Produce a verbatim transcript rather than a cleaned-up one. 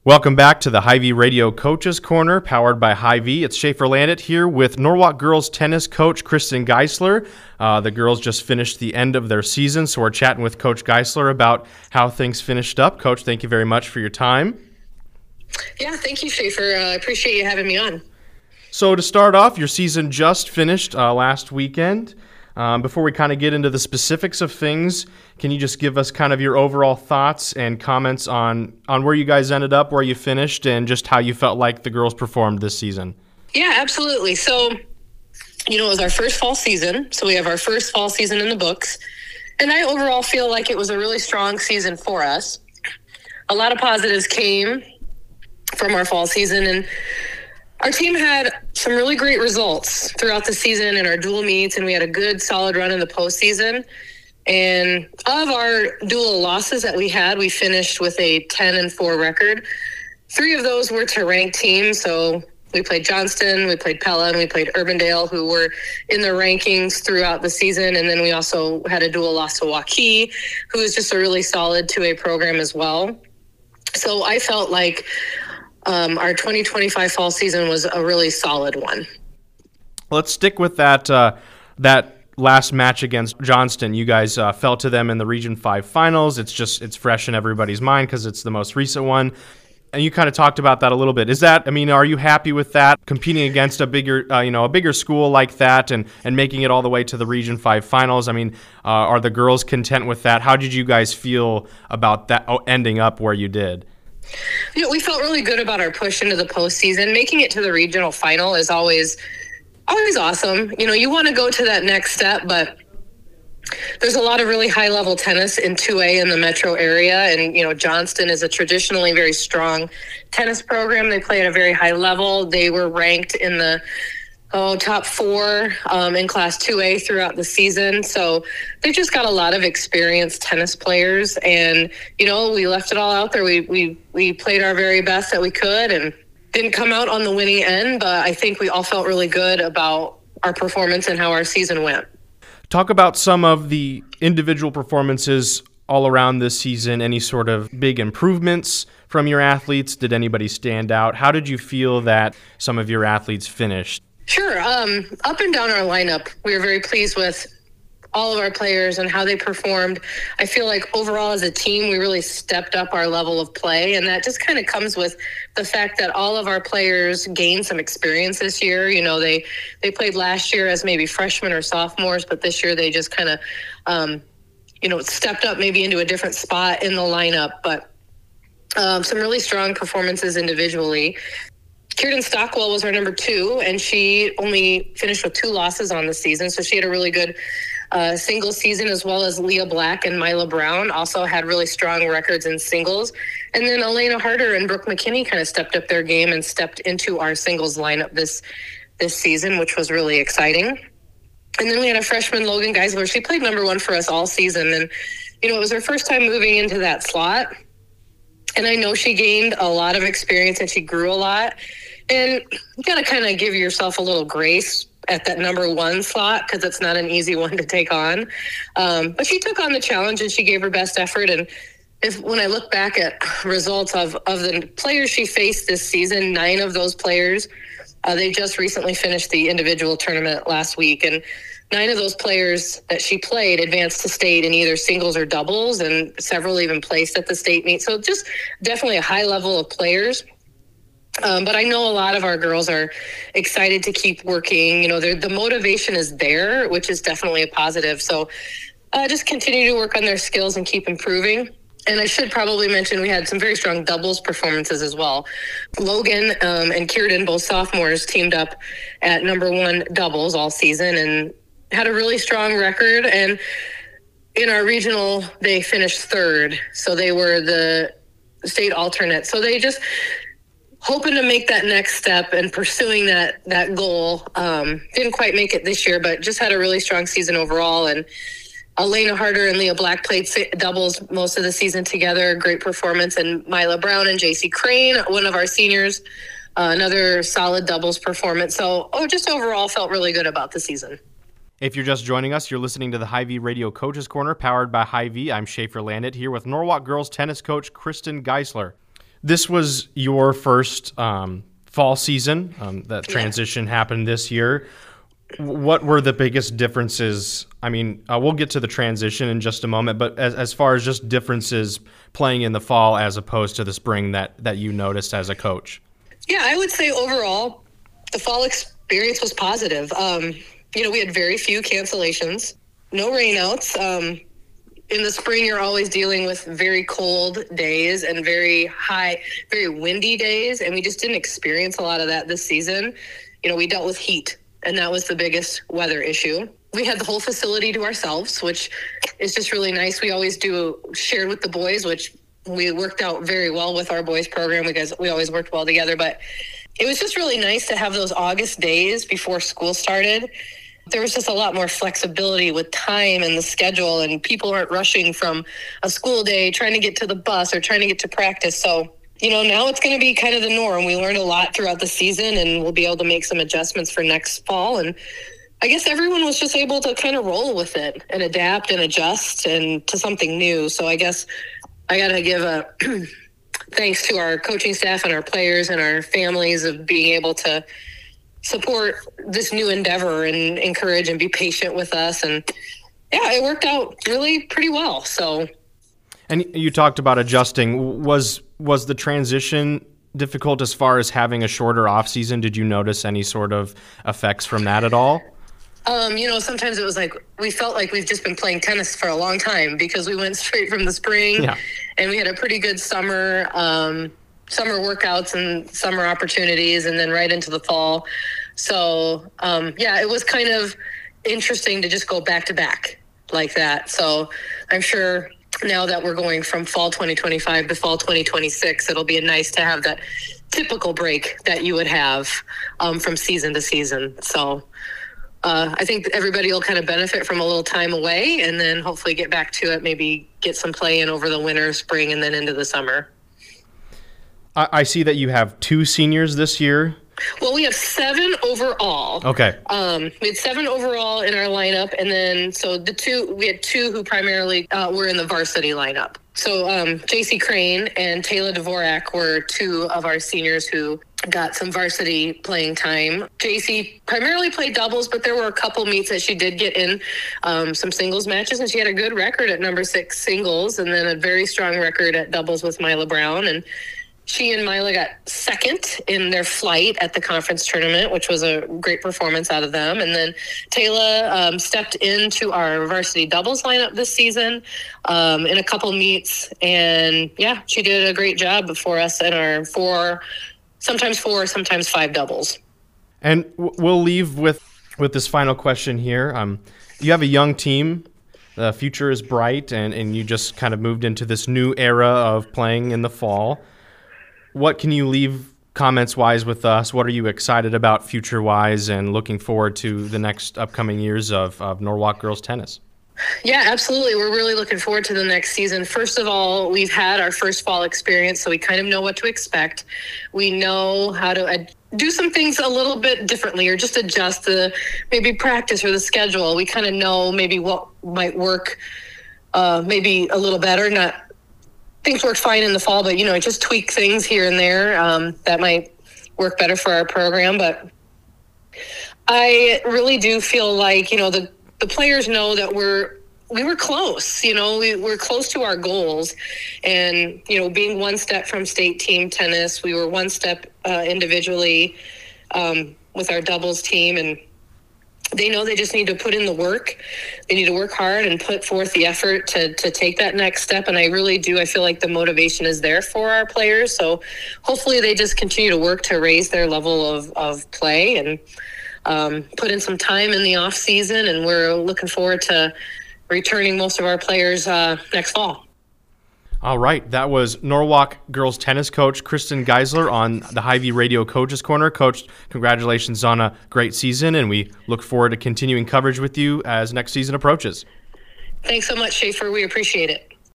Welcome back to the Hy-Vee Radio Coaches Corner, powered by Hy-Vee. It's Schaefer Landit here with Norwalk girls tennis coach Kristen Geisler. Uh, the girls just finished the end of their season, so we're chatting with Coach Geisler about how things finished up. Coach, thank you very much for your time. Yeah, thank you, Schaefer. I uh, appreciate you having me on. So to start off, your season just finished uh, last weekend. Um, before we kind of get into the specifics of things, can you just give us kind of your overall thoughts and comments on, on where you guys ended up, where you finished, and just how you felt like the girls performed this season? Yeah, absolutely. So, you know, it was our first fall season, so we have our first fall season in the books, and I overall feel like it was a really strong season for us. A lot of positives came from our fall season, and our team had some really great results throughout the season in our dual meets, and we had a good, solid run in the postseason. And of our dual losses that we had, we finished with a ten and four record. Three of those were to ranked teams. So we played Johnston, we played Pella, and we played Urbandale, who were in the rankings throughout the season. And then we also had a dual loss to Waukee, who is just a really solid two A program as well. So I felt like Um, our twenty twenty-five fall season was a really solid one. Let's stick with that uh, that last match against Johnston. You guys uh, fell to them in the Region five finals. It's just it's fresh in everybody's mind because it's the most recent one. And you kind of talked about that a little bit. Is that, I mean, are you happy with that, competing against a bigger, uh, you know, a bigger school like that and, and making it all the way to the Region five finals? I mean, uh, are the girls content with that? How did you guys feel about that oh, ending up where you did? You know, we felt really good about our push into the postseason. Making it to the regional final is always, always awesome. You know, you want to go to that next step, but there's a lot of really high-level tennis in two A in the metro area. And, you know, Johnston is a traditionally very strong tennis program. They play at a very high level. They were ranked in the Oh, top four um, in Class two A throughout the season. So they've just got a lot of experienced tennis players. And, you know, we left it all out there. We we we played our very best that we could and didn't come out on the winning end. But I think we all felt really good about our performance and how our season went. Talk about some of the individual performances all around this season. Any sort of big improvements from your athletes? Did anybody stand out? How did you feel that some of your athletes finished? Sure. Um, up and down our lineup, we were very pleased with all of our players and how they performed. I feel like overall as a team, we really stepped up our level of play. And that just kind of comes with the fact that all of our players gained some experience this year. You know, they, they played last year as maybe freshmen or sophomores, but this year they just kind of, um, you know, stepped up maybe into a different spot in the lineup. But um, some really strong performances individually. Kierden Stockwell was our number two, and she only finished with two losses on the season. So she had a really good uh, single season, as well as Leah Black and Mila Brown also had really strong records in singles. And then Elena Harder and Brooke McKinney kind of stepped up their game and stepped into our singles lineup this this season, which was really exciting. And then we had a freshman, Logan Geisler. She played number one for us all season. And, you know, it was her first time moving into that slot. And I know she gained a lot of experience and she grew a lot. And you got to kind of give yourself a little grace at that number one slot because it's not an easy one to take on. Um, but she took on the challenge and she gave her best effort. And if when I look back at results of, of the players she faced this season, nine of those players, uh, they just recently finished the individual tournament last week. And nine of those players that she played advanced to state in either singles or doubles, and several even placed at the state meet. So just definitely a high level of players. Um, but I know a lot of our girls are excited to keep working. You know, the motivation is there, which is definitely a positive. So uh, just continue to work on their skills and keep improving. And I should probably mention we had some very strong doubles performances as well. Logan um, and Kierden, both sophomores, teamed up at number one doubles all season and had a really strong record. And in our regional, they finished third. So they were the state alternate. So they just hoping to make that next step and pursuing that that goal. Um, didn't quite make it this year, but just had a really strong season overall. And Elena Harder and Leah Black played doubles most of the season together. Great performance. And Mila Brown and J C Crane, one of our seniors, uh, another solid doubles performance. So oh, just overall felt really good about the season. If you're just joining us, you're listening to the Hy-Vee Radio Coaches Corner, powered by Hy-Vee. I'm Schaefer Landit here with Norwalk girls tennis coach Kristen Geisler. This was your first um, fall season. Um, that transition yeah. happened this year. What were the biggest differences? I mean, uh, we'll get to the transition in just a moment, but as, as far as just differences playing in the fall as opposed to the spring that, that you noticed as a coach. Yeah, I would say overall, the fall experience was positive. Um, you know, we had very few cancellations, no rainouts. Um, in the spring, you're always dealing with very cold days and very high, very windy days, and we just didn't experience a lot of that this season. You know, we dealt with heat, and that was the biggest weather issue. We had the whole facility to ourselves, which is just really nice. We always do shared with the boys, which we worked out very well with our boys program because we always worked well together. But it was just really nice to have those August days before school started. There was just a lot more flexibility with time and the schedule, and people aren't rushing from a school day trying to get to the bus or trying to get to practice. So, you know, now it's going to be kind of the norm. We learned a lot throughout the season, and we'll be able to make some adjustments for next fall. And I guess everyone was just able to kind of roll with it and adapt and adjust and to something new. So I guess I got to give a thanks to our coaching staff and our players and our families of being able to support this new endeavor and encourage and be patient with us. And yeah, it worked out really pretty well. So, and you talked about adjusting. Was was the transition difficult as far as having a shorter off season? Did you notice any sort of effects from that at all? Um, you know, sometimes it was like we felt like we've just been playing tennis for a long time because we went straight from the spring yeah. and we had a pretty good summer, um, summer workouts and summer opportunities, and then right into the fall. So, um, yeah, it was kind of interesting to just go back to back like that. So I'm sure now that we're going from fall twenty twenty-five to fall twenty twenty-six, it'll be nice to have that typical break that you would have um, from season to season. So uh, I think everybody will kind of benefit from a little time away and then hopefully get back to it, maybe get some play in over the winter, spring, and then into the summer. I, I see that you have two seniors this year. Well, we have seven overall. Okay. Um, we had seven overall in our lineup, and then so the two we had two who primarily uh, were in the varsity lineup. So um, J C Crane and Taylor Dvorak were two of our seniors who got some varsity playing time. J C primarily played doubles, but there were a couple meets that she did get in um, some singles matches, and she had a good record at number six singles, and then a very strong record at doubles with Mila Brown. And she and Mila got second in their flight at the conference tournament, which was a great performance out of them. And then Taylor um, stepped into our varsity doubles lineup this season um, in a couple meets. And, yeah, she did a great job for us in our four, sometimes four, sometimes five doubles. And we'll leave with, with this final question here. Um, you have a young team. The future is bright, and, and you just kind of moved into this new era of playing in the fall. What can you leave comments-wise with us? What are you excited about future-wise and looking forward to the next upcoming years of, of Norwalk girls tennis? Yeah, absolutely. We're really looking forward to the next season. First of all, we've had our first fall experience, so we kind of know what to expect. We know how to ad- do some things a little bit differently or just adjust the maybe practice or the schedule. We kind of know maybe what might work uh, maybe a little better, not things worked fine in the fall, but, you know, just tweak things here and there um, that might work better for our program. But I really do feel like, you know, the, the players know that we're, we were close, you know, we were close to our goals. And, you know, being one step from state team tennis, we were one step uh, individually um, with our doubles team. And they know they just need to put in the work. They need to work hard and put forth the effort to to take that next step. And I really do. I feel like the motivation is there for our players. So hopefully they just continue to work to raise their level of, of play and um, put in some time in the off season. And we're looking forward to returning most of our players uh, next fall. All right. That was Norwalk girls tennis coach Kristen Geisler on the Hy-Vee Radio Coaches Corner. Coach, congratulations on a great season, and we look forward to continuing coverage with you as next season approaches. Thanks so much, Schaefer. We appreciate it.